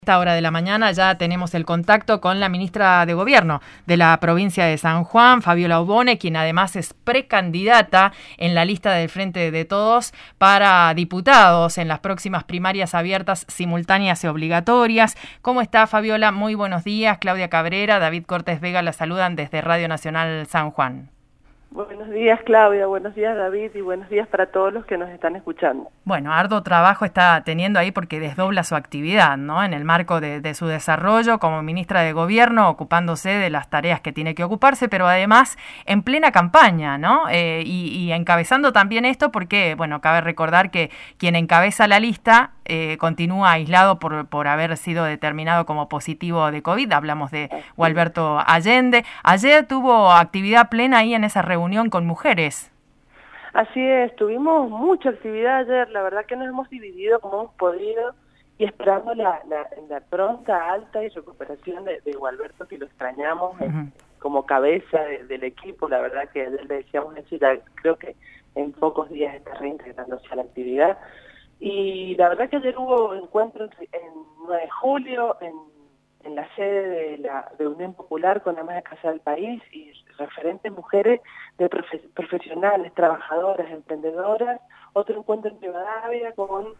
Esta hora de la mañana ya tenemos el contacto con la ministra de Gobierno de la provincia de San Juan, Fabiola Obone, quien además es precandidata en la lista del Frente de Todos para diputados en las próximas primarias abiertas, simultáneas y obligatorias. ¿Cómo está, Fabiola? Muy buenos días. Claudia Cabrera, David Cortés Vega la saludan desde Radio Nacional San Juan. Buenos días, Claudia, buenos días, David, y buenos días para todos los que nos están escuchando. Bueno, arduo trabajo está teniendo ahí porque desdobla su actividad, ¿no? En el marco de su desarrollo como ministra de Gobierno, ocupándose de las tareas que tiene que ocuparse, pero además en plena campaña, ¿no? Y encabezando también esto porque, bueno, cabe recordar que quien encabeza la lista continúa aislado por haber sido determinado como positivo de COVID. Hablamos de Gualberto Allende. Ayer tuvo actividad plena ahí en esa reunión con mujeres. Así es, tuvimos mucha actividad ayer, la verdad que nos hemos dividido como hemos podido y esperando la pronta, alta y recuperación de Gualberto, que lo extrañamos como cabeza del equipo. La verdad que ayer le decíamos eso y ya creo que en pocos días está reintegrándose a la actividad. Y la verdad que ayer hubo encuentros en 9 de julio, en la sede de Unión Popular con la más casa del país y referentes mujeres de profesionales, trabajadoras, emprendedoras. Otro encuentro en Rivadavia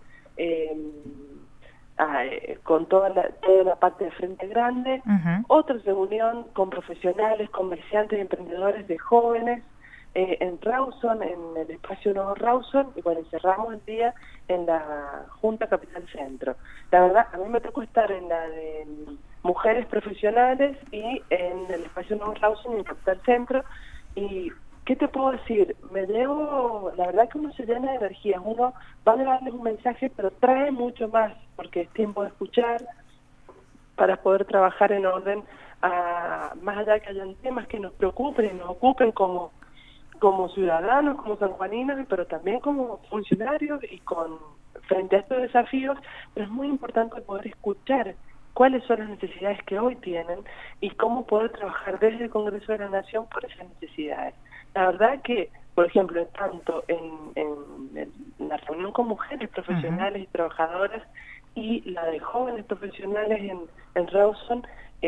con toda la parte de Frente Grande. Otra reunión con profesionales, comerciantes y emprendedores de jóvenes en Rawson, en el espacio Nuevo Rawson, y bueno, cerramos el día en la Junta Capital Centro. La verdad, a mí me tocó estar en la de mujeres profesionales y en el espacio Nuevo Rawson en Capital Centro. Y ¿qué te puedo decir? La verdad que uno se llena de energía, uno va a darles un mensaje, pero trae mucho más, porque es tiempo de escuchar para poder trabajar en orden, más allá de que hayan temas que nos preocupen y nos ocupen como ciudadanos, como sanjuaninos, pero también como funcionarios y frente a estos desafíos. Pero es muy importante poder escuchar cuáles son las necesidades que hoy tienen y cómo poder trabajar desde el Congreso de la Nación por esas necesidades. La verdad que, por ejemplo, tanto en la reunión con mujeres profesionales y trabajadoras y la de jóvenes profesionales en Rawson,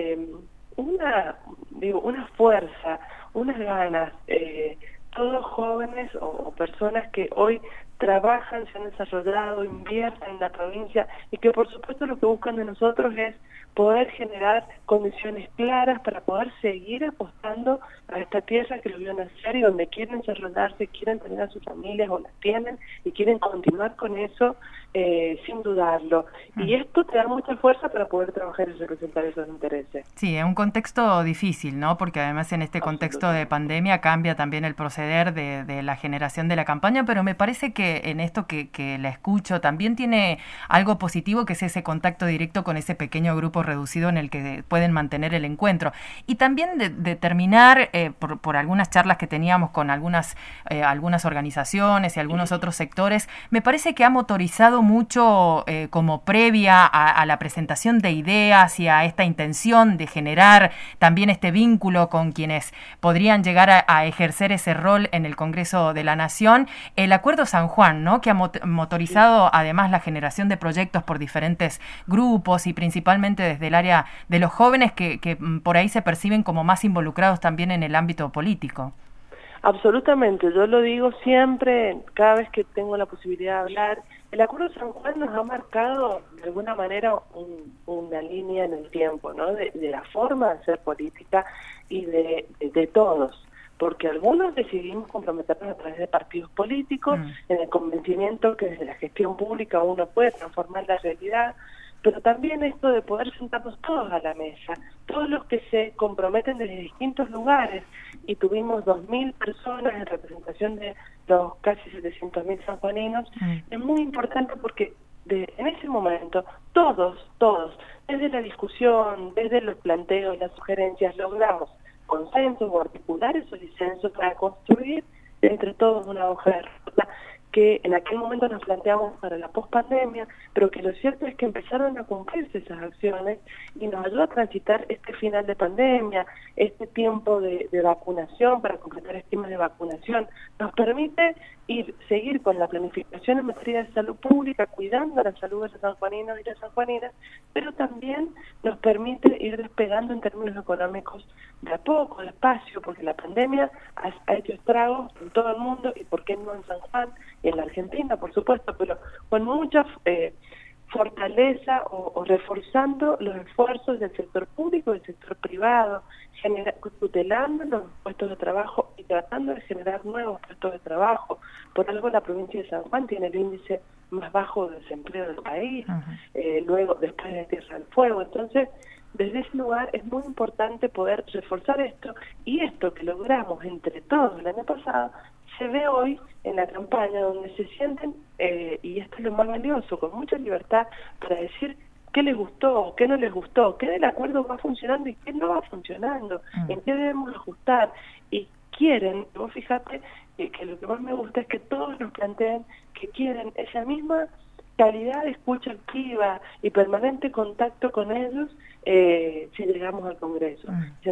una fuerza, unas ganas, todos jóvenes o personas que hoy trabajan, se han desarrollado, invierten en la provincia y que por supuesto lo que buscan de nosotros es poder generar condiciones claras para poder seguir apostando a esta tierra que lo vio nacer y donde quieren desarrollarse, quieren tener a sus familias o las tienen y quieren continuar con eso sin dudarlo. Y esto te da mucha fuerza para poder trabajar y representar esos intereses. Sí, es un contexto difícil, ¿no? Porque además en este contexto de pandemia cambia también el proceder de la generación de la campaña, pero me parece que en esto que la escucho también tiene algo positivo, que es ese contacto directo con ese pequeño grupo reducido en el que pueden mantener el encuentro. Y también de terminar, por algunas charlas que teníamos con algunas organizaciones y algunos otros sectores, me parece que ha motorizado mucho como previa a la presentación de ideas y a esta intención de generar también este vínculo con quienes podrían llegar a ejercer ese rol en el Congreso de la Nación, el Acuerdo San Juan, ¿no? Que ha motorizado además la generación de proyectos por diferentes grupos y principalmente desde el área de los jóvenes que por ahí se perciben como más involucrados también en el ámbito político. Absolutamente, yo lo digo siempre, cada vez que tengo la posibilidad de hablar. El Acuerdo San Juan nos ha marcado de alguna manera una línea en el tiempo, ¿no? De la forma de hacer política y de todos, porque algunos decidimos comprometernos a través de partidos políticos en el convencimiento que desde la gestión pública uno puede transformar la realidad, pero también esto de poder sentarnos todos a la mesa, todos los que se comprometen desde distintos lugares, y tuvimos 2.000 personas en representación de los casi 700.000 sanjuaninos. Es muy importante porque en ese momento todos, desde la discusión, desde los planteos, las sugerencias, logramos consensos o articular esos disensos para construir entre todos una hoja de ruta que en aquel momento nos planteamos para la pospandemia, pero que lo cierto es que empezaron a cumplirse esas acciones y nos ayudó a transitar este final de pandemia, este tiempo de vacunación, para completar esquemas de vacunación. Nos permite seguir con la planificación en materia de salud pública, cuidando la salud de los sanjuaninos y las sanjuaninas, pero también nos permite ir despegando en términos económicos de a poco, despacio, porque la pandemia ha hecho estragos en todo el mundo, y por qué no en San Juan y en la Argentina, por supuesto, pero con mucha fortaleza o reforzando los esfuerzos del sector público y del sector privado, tutelando los puestos de trabajo y tratando de generar nuevos puestos de trabajo. Por algo la provincia de San Juan tiene el índice más bajo de desempleo del país, luego después de Tierra del Fuego. Entonces, desde ese lugar es muy importante poder reforzar esto, y esto que logramos entre todos el año pasado se ve hoy en la campaña, donde se sienten, y esto es lo más valioso, con mucha libertad para decir qué les gustó, qué no les gustó, qué del acuerdo va funcionando y qué no va funcionando, en qué debemos ajustar. Y quieren, vos fíjate que lo que más me gusta es que todos nos planteen que quieren esa misma calidad de escucha activa y permanente contacto con ellos si llegamos al Congreso.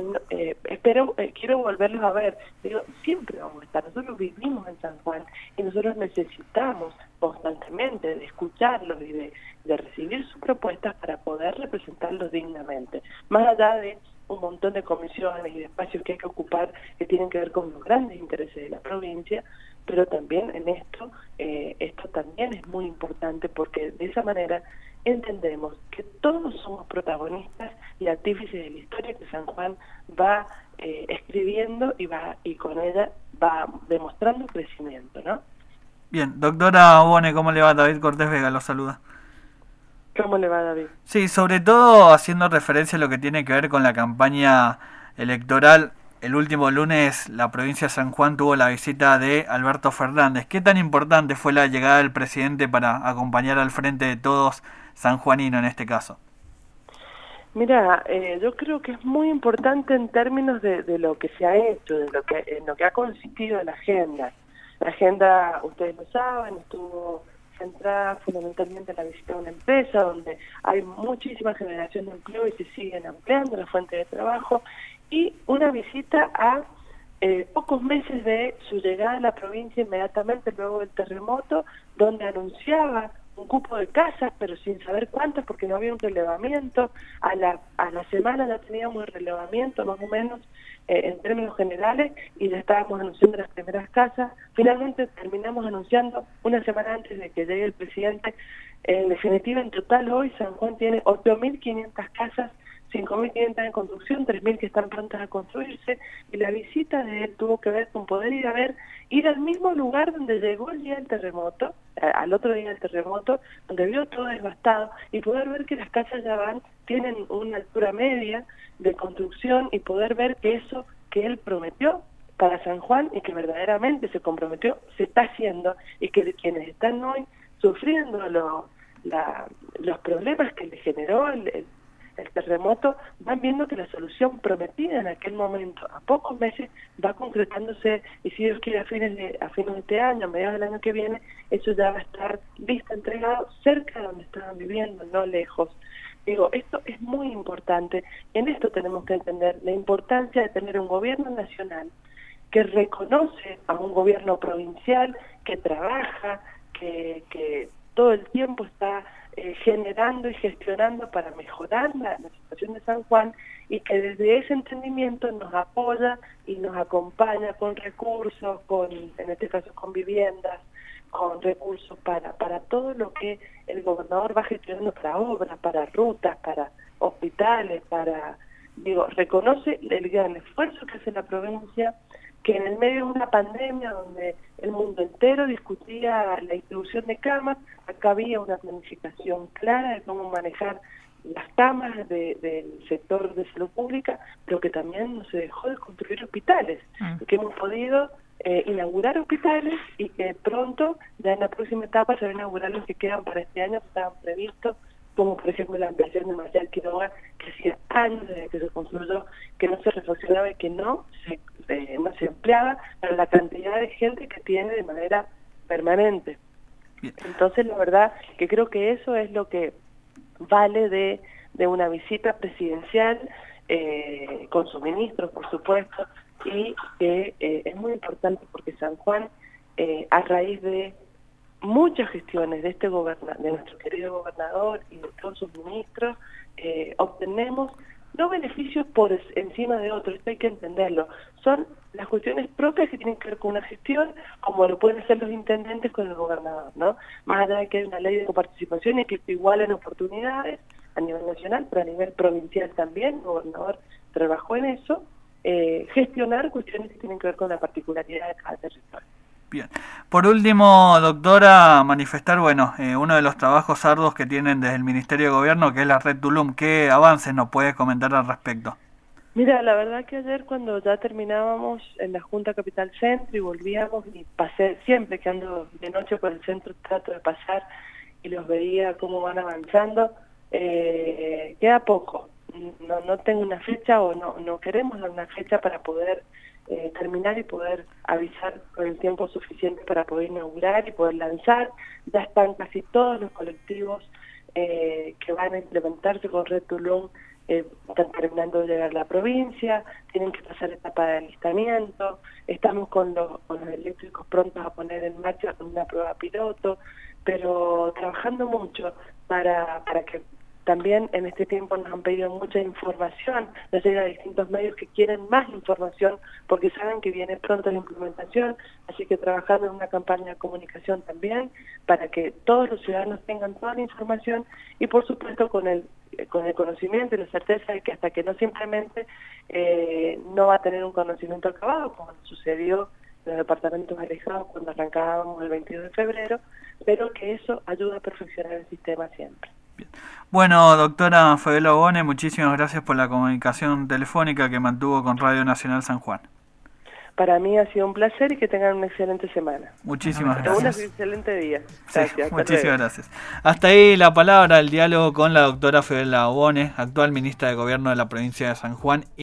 Quiero volverlos a ver. Digo, siempre vamos a estar. Nosotros vivimos en San Juan y nosotros necesitamos constantemente de escucharlos y de recibir sus propuestas para poder representarlos dignamente. Más allá de un montón de comisiones y de espacios que hay que ocupar que tienen que ver con los grandes intereses de la provincia, pero también en esto también es muy importante, porque de esa manera entendemos que todos somos protagonistas y artífices de la historia que San Juan va escribiendo y con ella va demostrando crecimiento, ¿no? Bien, doctora Bone, ¿cómo le va? David Cortés Vega lo saluda. ¿Cómo le va, David? Sí, sobre todo haciendo referencia a lo que tiene que ver con la campaña electoral. El último lunes la provincia de San Juan tuvo la visita de Alberto Fernández. ¿Qué tan importante fue la llegada del presidente para acompañar al frente de todos sanjuanino en este caso? Mira, yo creo que es muy importante en términos de lo que se ha hecho, en lo que ha consistido la agenda. La agenda, ustedes lo saben, estuvo centrada fundamentalmente en la visita a una empresa donde hay muchísima generación de empleo y se siguen ampliando las fuentes de trabajo, y una visita a pocos meses de su llegada a la provincia, inmediatamente luego del terremoto, donde anunciaba un cupo de casas, pero sin saber cuántas, porque no había un relevamiento. A la semana ya teníamos el relevamiento, más o menos, en términos generales, y ya estábamos anunciando las primeras casas. Finalmente terminamos anunciando una semana antes de que llegue el presidente. En definitiva, en total hoy San Juan tiene 8.500 casas, 5.500 en construcción, 3.000 que están prontas a construirse, y la visita de él tuvo que ver con poder ir al mismo lugar donde llegó el día del terremoto, al otro día del terremoto, donde vio todo devastado, y poder ver que las casas ya tienen una altura media de construcción, y poder ver que eso que él prometió para San Juan y que verdaderamente se comprometió, se está haciendo, y que quienes están hoy sufriendo los problemas que le generó el terremoto van viendo que la solución prometida en aquel momento, a pocos meses, va concretándose, y si Dios quiere a fines de este año, a mediados del año que viene, eso ya va a estar listo, entregado, cerca de donde estaban viviendo, no lejos. Digo, esto es muy importante, y en esto tenemos que entender la importancia de tener un gobierno nacional que reconoce a un gobierno provincial, que trabaja, que todo el tiempo está generando y gestionando para mejorar la situación de San Juan, y que desde ese entendimiento nos apoya y nos acompaña con recursos, en este caso con viviendas, con recursos para todo lo que el gobernador va gestionando, para obras, para rutas, para hospitales, reconoce el gran esfuerzo que hace la provincia, que en el medio de una pandemia donde el mundo entero discutía la distribución de camas, acá había una planificación clara de cómo manejar las camas del sector de salud pública, pero que también no se dejó de construir hospitales, y que hemos podido inaugurar hospitales, y que pronto, ya en la próxima etapa, se van a inaugurar los que quedan para este año, que estaban previstos, como por ejemplo la ampliación de Marcial Quiroga, que hacía años desde que se construyó, que no se reflexionaba y que no se empleaba para la cantidad de gente que tiene de manera permanente. Entonces, la verdad que creo que eso es lo que vale de una visita presidencial, con sus ministros, por supuesto, y que es muy importante, porque San Juan a raíz de muchas gestiones de de nuestro querido gobernador y de todos sus ministros, obtenemos no beneficios por encima de otros, esto hay que entenderlo, son las cuestiones propias que tienen que ver con una gestión, como lo pueden hacer los intendentes con el gobernador, ¿no? Más allá de que hay una ley de coparticipación y que igualen oportunidades a nivel nacional, pero a nivel provincial también, el gobernador trabajó en eso, gestionar cuestiones que tienen que ver con la particularidad de cada territorio. Bien. Por último, doctora, manifestar, uno de los trabajos arduos que tienen desde el Ministerio de Gobierno, que es la Red Tulum. ¿Qué avances nos puede comentar al respecto? Mira, la verdad que ayer cuando ya terminábamos en la Junta Capital Centro y volvíamos, y pasé, siempre que ando de noche por el centro trato de pasar y los veía cómo van avanzando, queda poco. No tengo una fecha o no queremos dar una fecha para poder terminar y poder avisar con el tiempo suficiente para poder inaugurar y poder lanzar. Ya están casi todos los colectivos que van a implementarse con Red Tulum, están terminando de llegar a la provincia, tienen que pasar etapa de alistamiento, estamos con los eléctricos prontos a poner en marcha con una prueba piloto, pero trabajando mucho para que también en este tiempo nos han pedido mucha información, nos llega a distintos medios que quieren más información porque saben que viene pronto la implementación, así que trabajando en una campaña de comunicación también para que todos los ciudadanos tengan toda la información y por supuesto con el conocimiento y la certeza de que hasta que no se implemente no va a tener un conocimiento acabado, como sucedió en los departamentos alejados cuando arrancábamos el 22 de febrero, pero que eso ayuda a perfeccionar el sistema siempre. Bien. Bueno, doctora Fabiola Bone, muchísimas gracias por la comunicación telefónica que mantuvo con Radio Nacional San Juan. Para mí ha sido un placer y que tengan una excelente semana. Muchísimas gracias. Un excelente día. Gracias. Sí, muchísimas gracias. Hasta ahí la palabra, el diálogo con la doctora Fabiola Bone, actual ministra de Gobierno de la provincia de San Juan.